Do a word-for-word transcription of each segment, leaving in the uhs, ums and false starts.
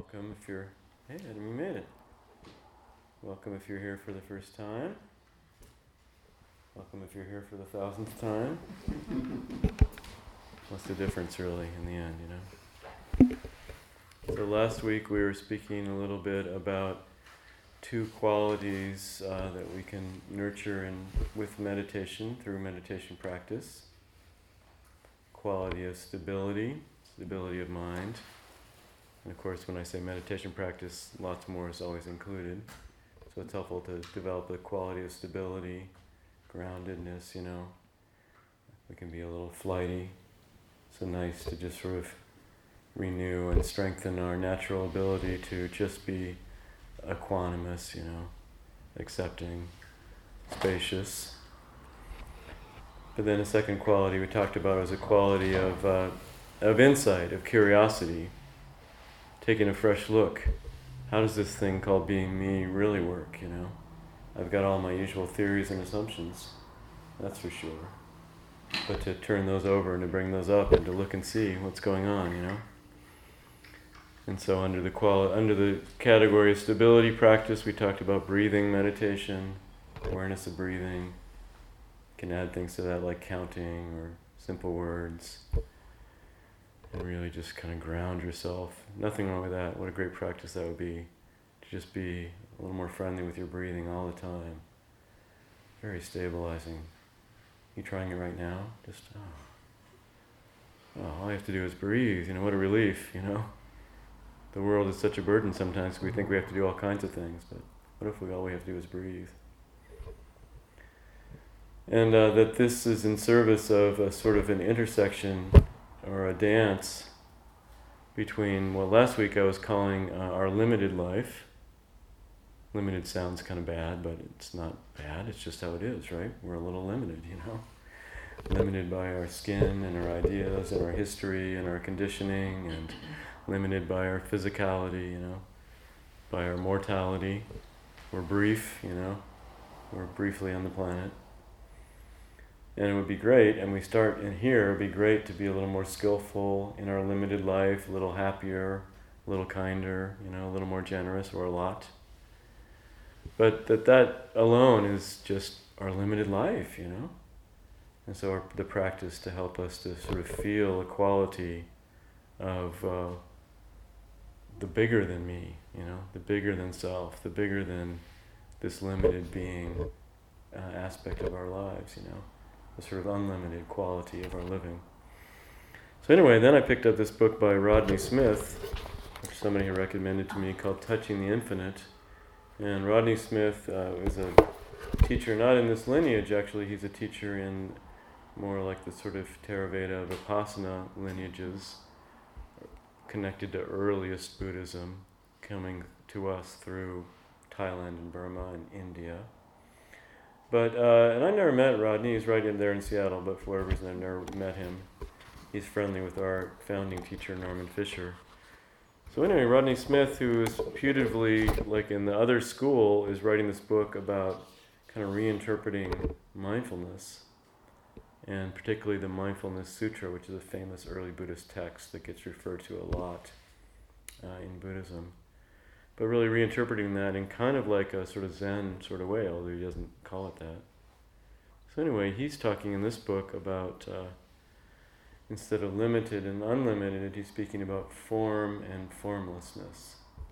welcome if you're, hey Adam, you made it. Welcome if you're here for the first time. Welcome if you're here for the thousandth time. What's the difference really in the end, you know? So last week we were speaking a little bit about two qualities uh, that we can nurture in, with meditation, through meditation practice. Quality of stability, stability of mind. And of course, when I say meditation practice, lots more is always included. So it's helpful to develop the quality of stability, groundedness, you know. We can be a little flighty. So nice to just sort of renew and strengthen our natural ability to just be equanimous, you know, accepting, spacious. But then a second quality we talked about was a quality of uh, of insight, of curiosity, taking a fresh look. How does this thing called being me really work, you know? I've got all my usual theories and assumptions, that's for sure. But to turn those over and to bring those up and to look and see what's going on, you know? And so under the quali- under the category of stability practice, we talked about breathing meditation, awareness of breathing. You can add things to that like counting or simple words. And really just kind of ground yourself. Nothing wrong with that. What a great practice that would be. To just be a little more friendly with your breathing all the time. Very stabilizing. You trying it right now? Just, oh. oh. All you have to do is breathe. You know, what a relief, you know? The world is such a burden sometimes. We think we have to do all kinds of things. But what if we all we have to do is breathe? And uh, that this is in service of a sort of an intersection or a dance between what last week I was calling uh, our limited life. Limited sounds kind of bad, but it's not bad. It's just how it is, right? We're a little limited, you know? Limited by our skin and our ideas and our history and our conditioning, and limited by our physicality, you know? By our mortality. We're brief, you know? We're briefly on the planet. And it would be great, and we start in here, it would be great to be a little more skillful in our limited life, a little happier, a little kinder, you know, a little more generous, or a lot. But that that alone is just our limited life, you know? And so our, the practice to help us to sort of feel a quality of uh, the bigger than me, you know, the bigger than self, the bigger than this limited being uh, aspect of our lives, you know? The sort of unlimited quality of our living. So anyway, then I picked up this book by Rodney Smith, which somebody had recommended to me, called Touching the Infinite. And Rodney Smith uh, is a teacher, not in this lineage actually, he's a teacher in more like the sort of Theravada, Vipassana lineages, connected to earliest Buddhism, coming to us through Thailand and Burma and India. But, uh, and I never met Rodney, he's right in there in Seattle, but for whatever reason I've never met him. He's friendly with our founding teacher, Norman Fisher. So anyway, Rodney Smith, who is putatively, like in the other school, is writing this book about kind of reinterpreting mindfulness, and particularly the Mindfulness Sutra, which is a famous early Buddhist text that gets referred to a lot uh, in Buddhism. But really reinterpreting that in kind of like a sort of Zen sort of way, although he doesn't call it that. So anyway, he's talking in this book about, uh, instead of limited and unlimited, he's speaking about form and formlessness.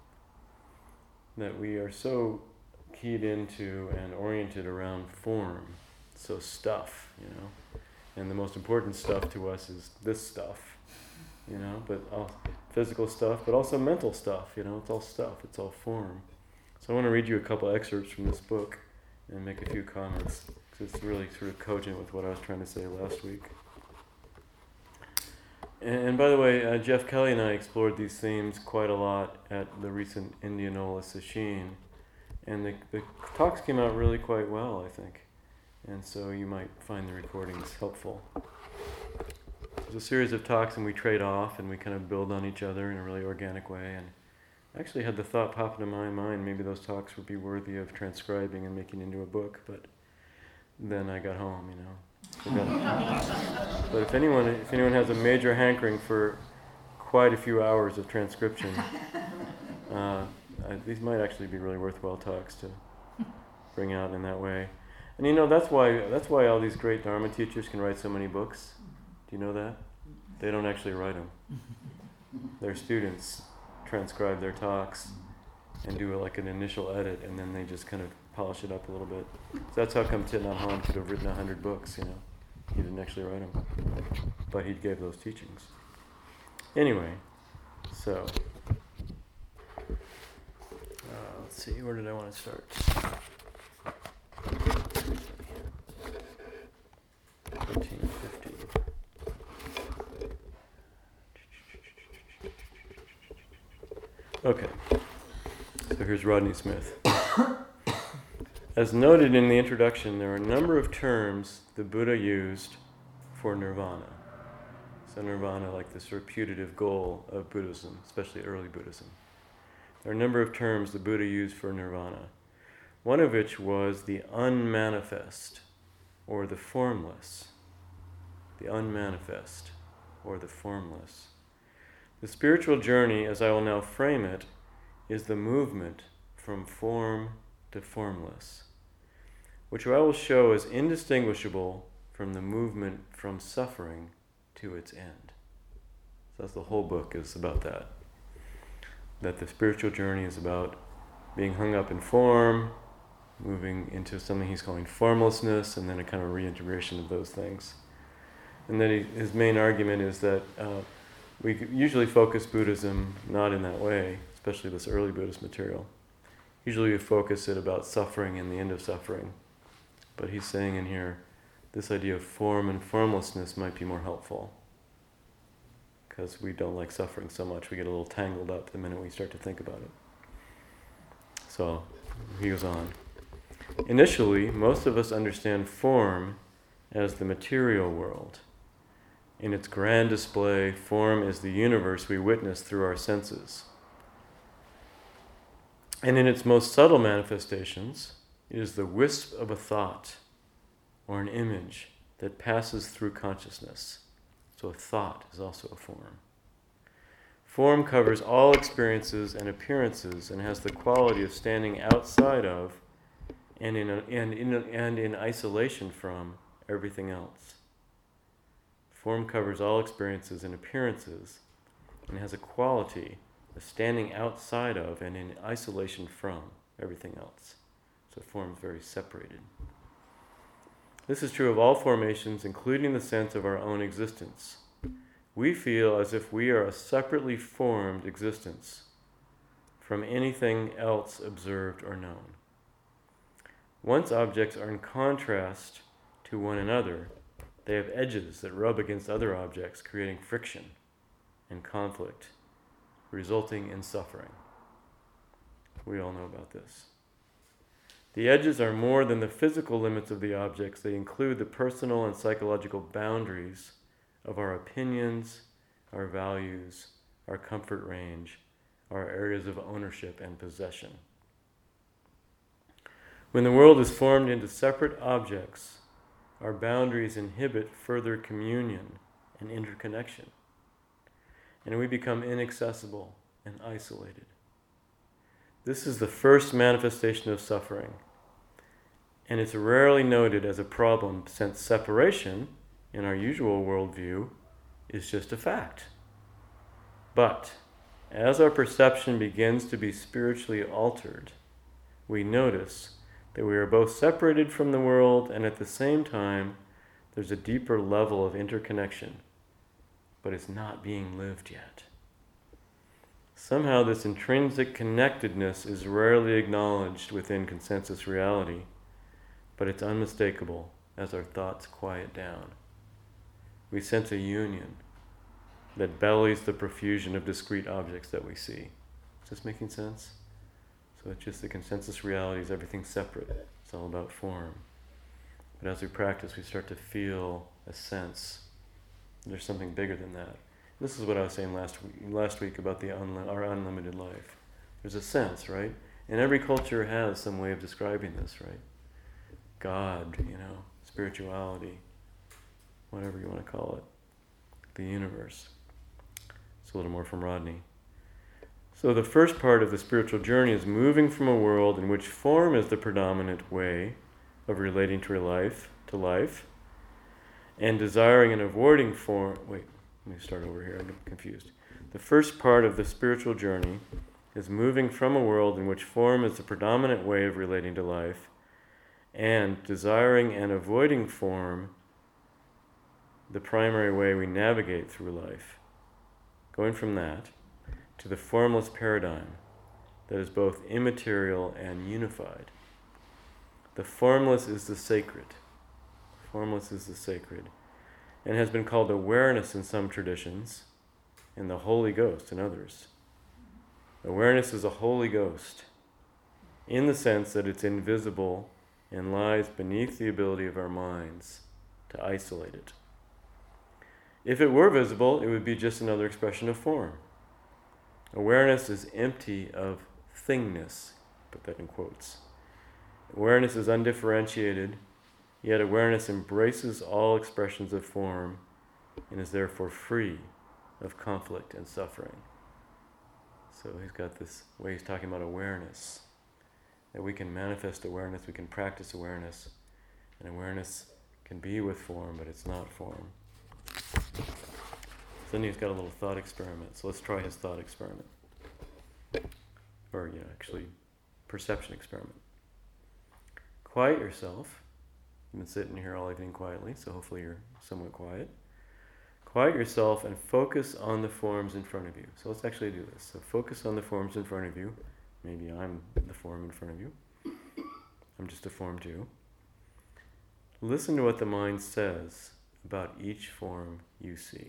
That we are so keyed into and oriented around form, so stuff, you know. And the most important stuff to us is this stuff, you know, but all physical stuff, but also mental stuff, you know, it's all stuff, it's all form. So I want to read you a couple excerpts from this book and make a few comments, because it's really sort of cogent with what I was trying to say last week. And, and by the way, uh, Jeff Kelly and I explored these themes quite a lot at the recent Indianola Sesshin, and the, the talks came out really quite well, I think. And so you might find the recordings helpful. There's a series of talks and we trade off and we kind of build on each other in a really organic way. And I actually had the thought pop into my mind, maybe those talks would be worthy of transcribing and making into a book, but then I got home, you know. Forgot. But if anyone, if anyone has a major hankering for quite a few hours of transcription, Uh, I, these might actually be really worthwhile talks to bring out in that way. And you know, that's why that's why all these great Dharma teachers can write so many books. Do you know that? They don't actually write them. Their students transcribe their talks and do like an initial edit, and then they just kind of polish it up a little bit. So that's how come Thich Nhat Hanh could have written a hundred books, you know. He didn't actually write them, but he gave those teachings. Anyway, so, uh, let's see, where did I want to start? fourteen fifty. Okay, so here's Rodney Smith. As noted in the introduction, there are a number of terms the Buddha used for nirvana. So nirvana, like the sort of putative goal of Buddhism, especially early Buddhism. There are a number of terms the Buddha used for nirvana, one of which was the unmanifest, or the formless. The unmanifest, or the formless. The spiritual journey, as I will now frame it, is the movement from form to formless, which I will show as indistinguishable from the movement from suffering to its end. So that's the whole book is about that. That the spiritual journey is about being hung up in form, moving into something he's calling formlessness, and then a kind of reintegration of those things. And then he, his main argument is that uh, we usually focus Buddhism not in that way, especially this early Buddhist material. Usually we focus it about suffering and the end of suffering. But he's saying in here, this idea of form and formlessness might be more helpful. Because we don't like suffering so much, we get a little tangled up the minute we start to think about it. So, he goes on. Initially, most of us understand form as the material world. In its grand display, form is the universe we witness through our senses. And in its most subtle manifestations, it is the wisp of a thought or an image that passes through consciousness. So a thought is also a form. Form covers all experiences and appearances and has the quality of standing outside of and in, a, and in, a, and in isolation from everything else. Form covers all experiences and appearances and has a quality of standing outside of and in isolation from everything else. So form is very separated. This is true of all formations, including the sense of our own existence. We feel as if we are a separately formed existence from anything else observed or known. Once objects are in contrast to one another, they have edges that rub against other objects, creating friction and conflict, resulting in suffering. We all know about this. The edges are more than the physical limits of the objects. They include the personal and psychological boundaries of our opinions, our values, our comfort range, our areas of ownership and possession. When the world is formed into separate objects, our boundaries inhibit further communion and interconnection, and we become inaccessible and isolated. This is the first manifestation of suffering, and it's rarely noted as a problem since separation, in our usual worldview, is just a fact. But as our perception begins to be spiritually altered, we notice that we are both separated from the world and at the same time there's a deeper level of interconnection, but it's not being lived yet. Somehow this intrinsic connectedness is rarely acknowledged within consensus reality, but it's unmistakable as our thoughts quiet down. We sense a union that bellies the profusion of discrete objects that we see. Is this making sense? So it's just the consensus reality is everything separate. It's all about form. But as we practice, we start to feel a sense there's something bigger than that. This is what I was saying last week, last week about the unli- our unlimited life. There's a sense, right? And every culture has some way of describing this, right? God, you know, spirituality, whatever you want to call it, the universe. It's a little more from Rodney. So the first part of the spiritual journey is moving from a world in which form is the predominant way of relating to life, to life, and desiring and avoiding form. Wait, let me start over here. I'm confused. The first part of the spiritual journey is moving from a world in which form is the predominant way of relating to life, and desiring and avoiding form, the primary way we navigate through life. Going from that to the formless paradigm that is both immaterial and unified. The formless is the sacred. Formless is the sacred, and has been called awareness in some traditions, and the Holy Ghost in others. Awareness is a Holy Ghost, in the sense that it's invisible and lies beneath the ability of our minds to isolate it. If it were visible, it would be just another expression of form. Awareness is empty of thingness, put that in quotes. Awareness is undifferentiated, yet awareness embraces all expressions of form and is therefore free of conflict and suffering. So he's got this way he's talking about awareness, that we can manifest awareness, we can practice awareness, and awareness can be with form, but it's not form. Then he's got a little thought experiment, so let's try his thought experiment. Or, yeah, actually, perception experiment. Quiet yourself. You've been sitting here all evening quietly, so hopefully you're somewhat quiet. Quiet yourself and focus on the forms in front of you. So let's actually do this. So focus on the forms in front of you. Maybe I'm the form in front of you. I'm just a form too. Listen to what the mind says about each form you see.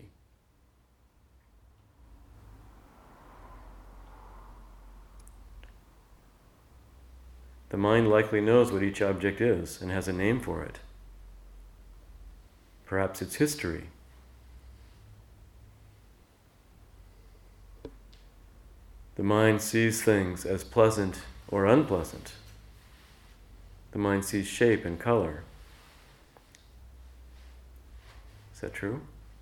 The mind likely knows what each object is and has a name for it. Perhaps it's history. The mind sees things as pleasant or unpleasant. The mind sees shape and color. Is that true?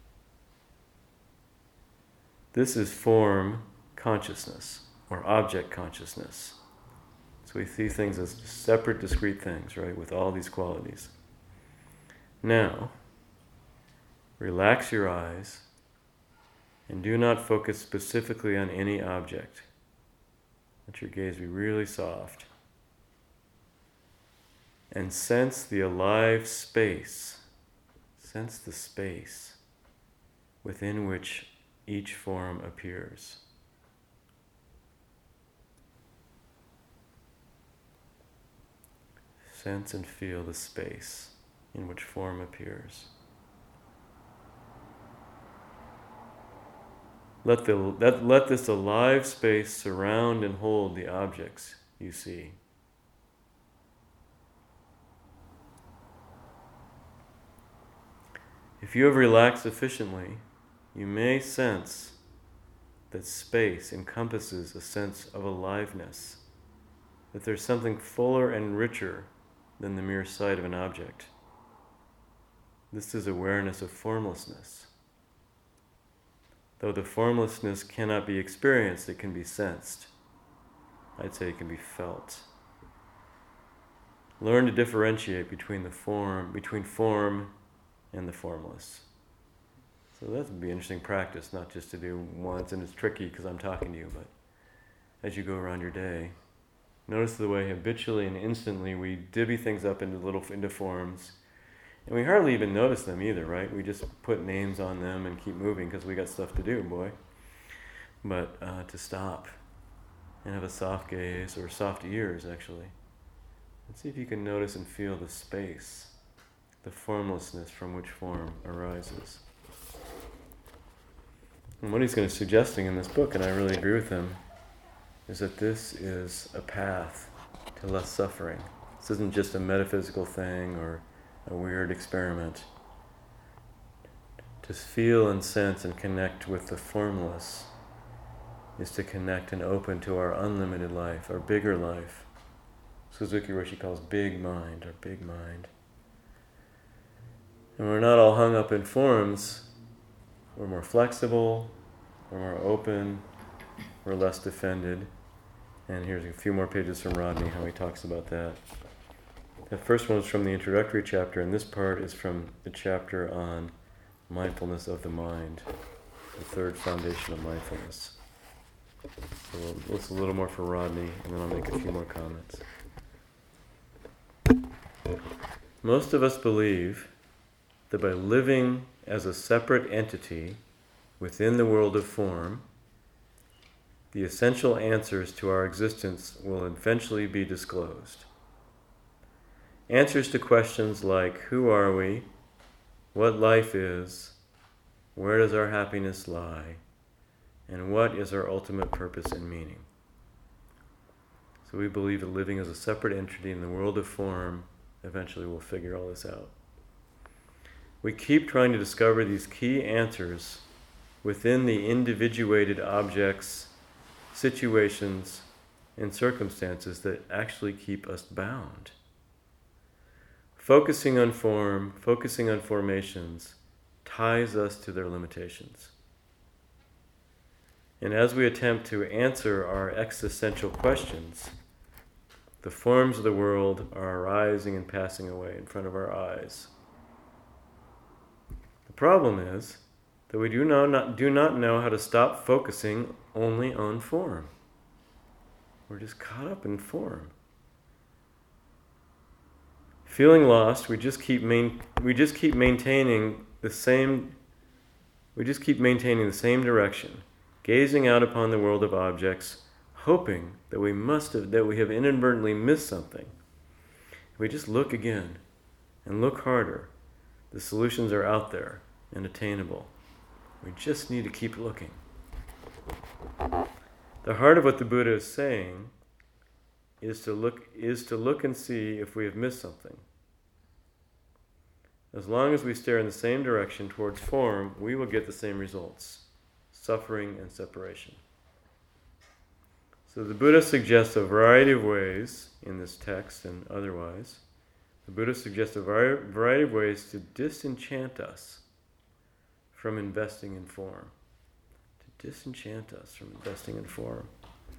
This is form consciousness or object consciousness. So we see things as separate, discrete things, right, with all these qualities. Now, relax your eyes and do not focus specifically on any object. Let your gaze be really soft. And sense the alive space. Sense the space within which each form appears. Sense and feel the space in which form appears. Let, the, let, let this alive space surround and hold the objects you see. If you have relaxed sufficiently, you may sense that space encompasses a sense of aliveness, that there's something fuller and richer than the mere sight of an object. This is awareness of formlessness. Though the formlessness cannot be experienced, it can be sensed. I'd say it can be felt. Learn to differentiate between the form, between form and the formless. So that would be an interesting practice, not just to do once, and it's tricky because I'm talking to you, but as you go around your day, notice the way habitually and instantly we divvy things up into little into forms, and we hardly even notice them either, right? We just put names on them and keep moving because we got stuff to do, boy. But uh, to stop and have a soft gaze, or soft ears actually, and see if you can notice and feel the space, the formlessness from which form arises. And what he's going to suggesting in this book, and I really agree with him, is that this is a path to less suffering. This isn't just a metaphysical thing or a weird experiment. To feel and sense and connect with the formless is to connect and open to our unlimited life, our bigger life. Suzuki Roshi calls big mind, our big mind. And we're not all hung up in forms. We're more flexible, we're more open, We're less defended. And here's a few more pages from Rodney, how he talks about that. The first one is from the introductory chapter, and this part is from the chapter on mindfulness of the mind, the third foundation of mindfulness. So we'll listen a little more for Rodney, and then I'll make a few more comments. Most of us believe that by living as a separate entity within the world of form, the essential answers to our existence will eventually be disclosed. Answers to questions like, who are we? What life is? Where does our happiness lie? And what is our ultimate purpose and meaning? So we believe that living as a separate entity in the world of form eventually will figure all this out. We keep trying to discover these key answers within the individuated objects, situations, and circumstances that actually keep us bound. Focusing on form, focusing on formations, ties us to their limitations. And as we attempt to answer our existential questions, the forms of the world are arising and passing away in front of our eyes. The problem is that we do, know not, do not know how to stop focusing only on form. We're just caught up in form. Feeling lost, we just keep main, we just keep maintaining the same we just keep maintaining the same direction, gazing out upon the world of objects, hoping that we must have that we have inadvertently missed something. If we just look again and look harder, the solutions are out there and attainable. We just need to keep looking. The heart of what the Buddha is saying is to look is to look and see if we have missed something. As long as we stare in the same direction towards form, we will get the same results: suffering and separation. So the Buddha suggests a variety of ways in this text and otherwise. The Buddha suggests a variety of ways to disenchant us from investing in form. To disenchant us from investing in form.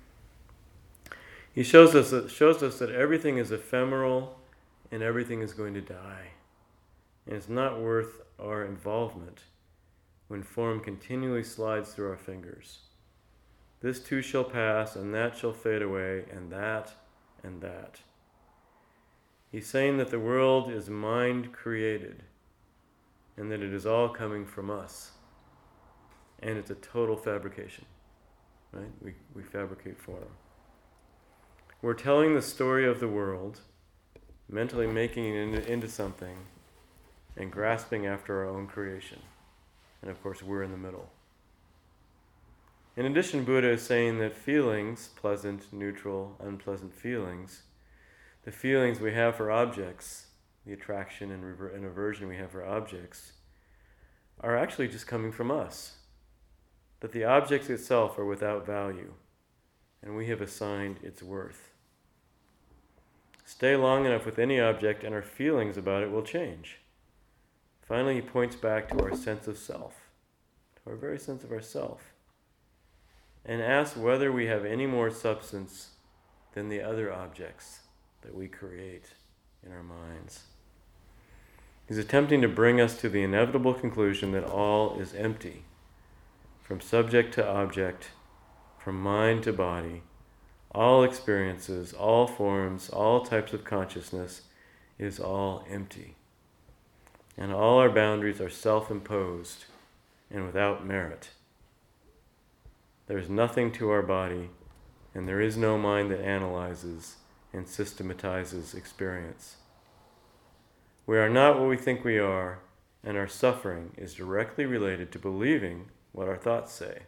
He shows us that, shows us that everything is ephemeral and everything is going to die. And it's not worth our involvement when form continually slides through our fingers. This too shall pass, and that shall fade away, and that, and that. He's saying that the world is mind-created, and that it is all coming from us. And it's a total fabrication, right? We, we fabricate form. We're telling the story of the world, mentally making it into, into something, and grasping after our own creation. And of course, we're in the middle. In addition, Buddha is saying that feelings, pleasant, neutral, unpleasant feelings, the feelings we have for objects, the attraction and, rever- and aversion we have for objects, are actually just coming from us. That the objects itself are without value, and we have assigned its worth. Stay long enough with any object, and our feelings about it will change. Finally, he points back to our sense of self, to our very sense of ourself, and asks whether we have any more substance than the other objects that we create in our minds. He's attempting to bring us to the inevitable conclusion that all is empty. From subject to object, from mind to body, all experiences, all forms, all types of consciousness is all empty. And all our boundaries are self-imposed and without merit. There is nothing to our body, and there is no mind that analyzes and systematizes experience. We are not what we think we are, and our suffering is directly related to believing what our thoughts say.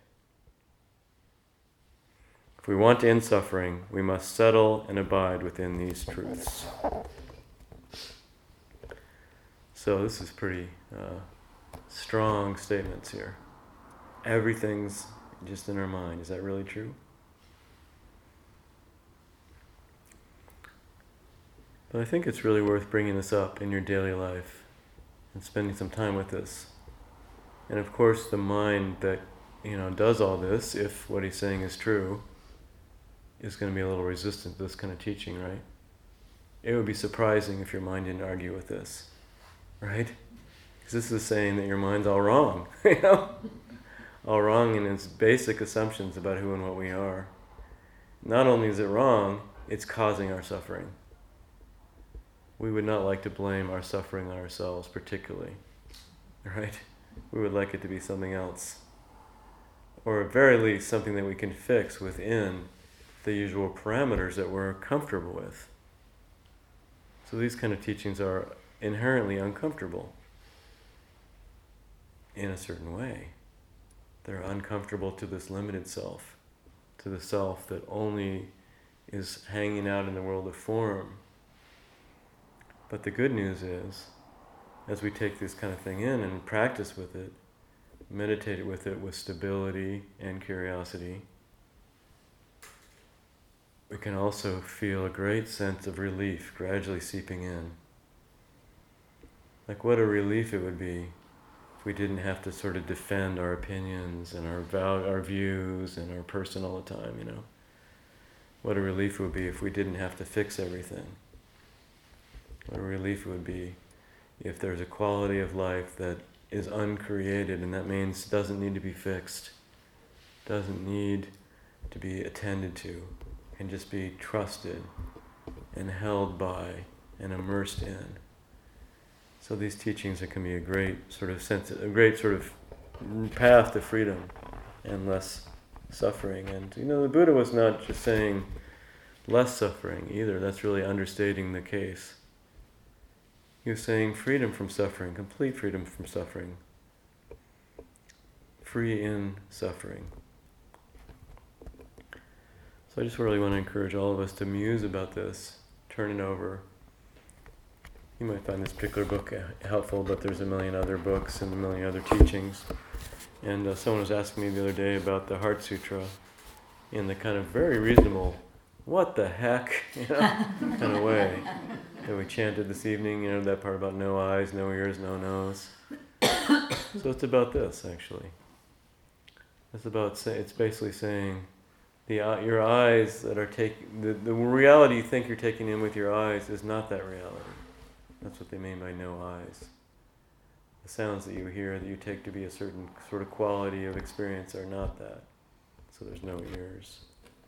If we want to end suffering, we must settle and abide within these truths. So this is pretty uh, strong statements here. Everything's just in our mind. Is that really true? But I think it's really worth bringing this up in your daily life and spending some time with this. And of course, the mind that you know, does all this, if what he's saying is true, is going to be a little resistant to this kind of teaching, right? It would be surprising if your mind didn't argue with this, right? Because this is saying that your mind's all wrong, you know? All wrong in its basic assumptions about who and what we are. Not only is it wrong, it's causing our suffering. We would not like to blame our suffering on ourselves particularly, right? We would like it to be something else. Or at very least something that we can fix within the usual parameters that we're comfortable with. So these kind of teachings are inherently uncomfortable in a certain way. They're uncomfortable to this limited self, to the self that only is hanging out in the world of form. But the good news is, as we take this kind of thing in and practice with it, meditate with it with stability and curiosity, we can also feel a great sense of relief gradually seeping in. Like what a relief it would be if we didn't have to sort of defend our opinions and our val- our views and our person all the time, you know. What a relief it would be if we didn't have to fix everything. What a relief it would be if there's a quality of life that is uncreated, and that means doesn't need to be fixed, doesn't need to be attended to, can just be trusted and held by and immersed in. So these teachings, it can be a great sort of sense, a great sort of path to freedom and less suffering. And you know, the Buddha was not just saying less suffering either. That's really understating the case. He was saying freedom from suffering, complete freedom from suffering, free in suffering. So I just really want to encourage all of us to muse about this, turn it over. You might find this particular book helpful, but there's a million other books and a million other teachings. And uh, someone was asking me the other day about the Heart Sutra in the kind of very reasonable, what the heck, you know, kind of way that we chanted this evening, you know, that part about no eyes, no ears, no nose. So it's about this, actually. It's about, say, it's basically saying, the uh, your eyes that are taking, the, the reality you think you're taking in with your eyes is not that reality. That's what they mean by no eyes. The sounds that you hear that you take to be a certain sort of quality of experience are not that. So there's no ears.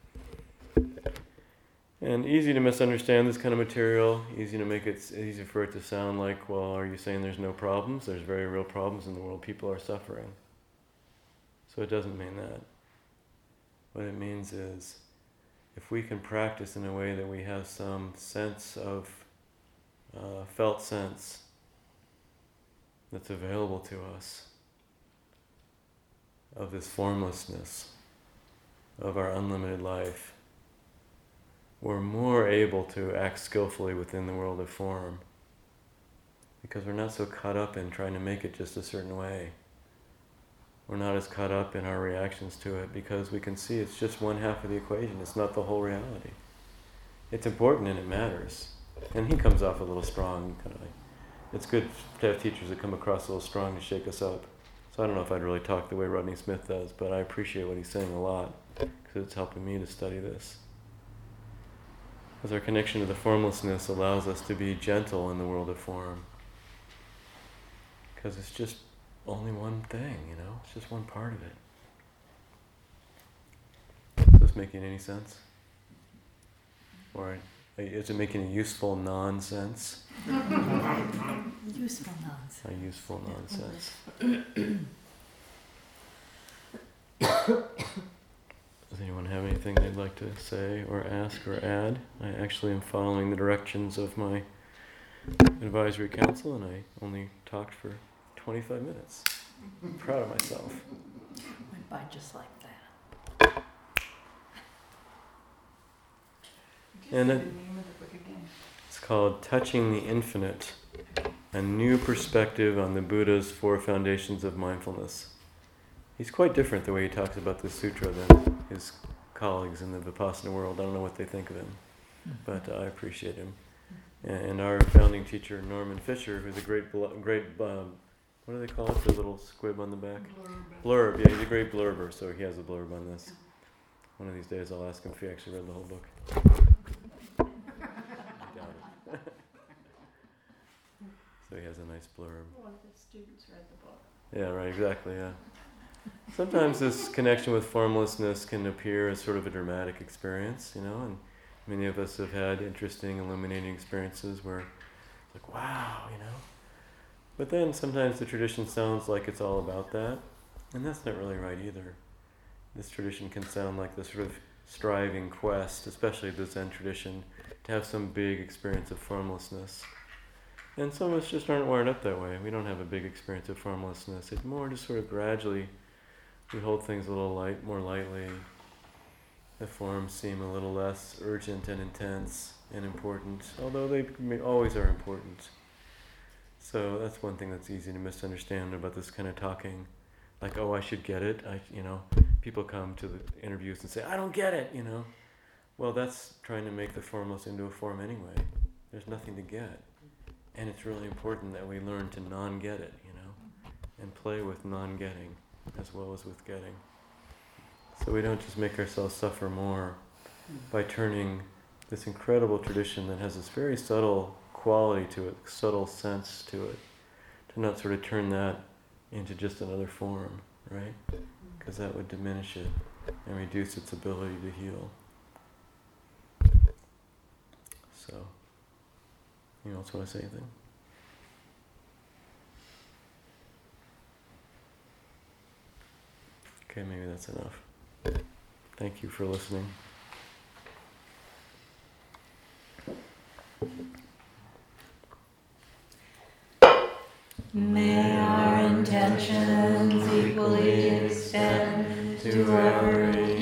And easy to misunderstand this kind of material, easy to make it, easy for it to sound like, well, are you saying there's no problems? There's very real problems in the world. People are suffering. So it doesn't mean that. What it means is, if we can practice in a way that we have some sense of, uh, felt sense that's available to us, of this formlessness, of our unlimited life, we're more able to act skillfully within the world of form because we're not so caught up in trying to make it just a certain way. We're not as caught up in our reactions to it because we can see it's just one half of the equation. It's not the whole reality. It's important and it matters. And he comes off a little strong. Kind of like, it's good to have teachers that come across a little strong to shake us up. So I don't know if I'd really talk the way Rodney Smith does, but I appreciate what he's saying a lot because it's helping me to study this. Because our connection to the formlessness allows us to be gentle in the world of form. Because it's just only one thing, you know? It's just one part of it. Is this making any sense? Or is it making a useful nonsense? Useful nonsense. A useful nonsense. Does anyone have anything they'd like to say or ask or add? I actually am following the directions of my advisory council, and I only talked for twenty-five minutes. I'm proud of myself. Went by just like that. And it, it's called Touching the Infinite, a New Perspective on the Buddha's Four Foundations of Mindfulness. He's quite different the way he talks about this sutra than his colleagues in the Vipassana world. I don't know what they think of him, but uh, I appreciate him. And our founding teacher, Norman Fisher, who's a great great um, what do they call it? The little squib on the back? Blurb. Blurb, yeah, he's a great blurber, so he has a blurb on this. One of these days I'll ask him if he actually read the whole book. I doubt it. So he has a nice blurb. One of the students read the book. Yeah, right, exactly, yeah. Sometimes this connection with formlessness can appear as sort of a dramatic experience, you know, and many of us have had interesting, illuminating experiences where it's like, wow, you know. But then sometimes the tradition sounds like it's all about that, and that's not really right either. This tradition can sound like this sort of striving quest, especially the Zen tradition, to have some big experience of formlessness. And some of us just aren't wired up that way. We don't have a big experience of formlessness. It's more just sort of gradually, we hold things a little light, more lightly. The forms seem a little less urgent and intense and important, although they may, always are important. So that's one thing that's easy to misunderstand about this kind of talking. Like, oh, I should get it. I, you know, people come to the interviews and say, I don't get it, you know. Well, that's trying to make the formless into a form anyway. There's nothing to get. And it's really important that we learn to non-get it, you know, and play with non-getting as well as with getting. So we don't just make ourselves suffer more by turning this incredible tradition that has this very subtle quality to it, subtle sense to it, to not sort of turn that into just another form, right? Because that would diminish it and reduce its ability to heal. So, you else want to say anything? Okay, maybe that's enough. Thank you for listening. May our intentions equally extend to every